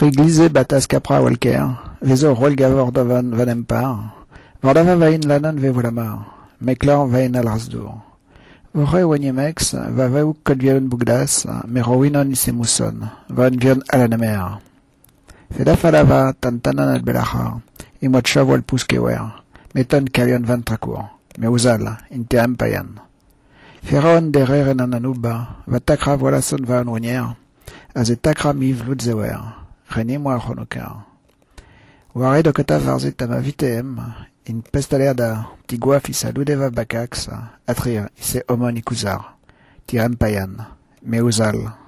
glize batas capra walker, vezo rolgavor davan van empar, vordava vain lanan ve volamar, meclor vain al rasdour. Vore oagnemex va vaouk kolvion bougdas, merowinon isemousson, va vion alanemer. Feda falava tantanan al belachar, et moi chavoil pouskewer, meton kalion van trakour, me ouzal, interem payan. Feron derer en ananouba, va takra voilà son va anouanier, az e takra miv loutzewer, reni moi chronokar. Oare dokota varzet ama viteem, in pestaler da tigua fisa loudeva bakax, atrir ise omon ikouzar, tirem payan, me ouzal.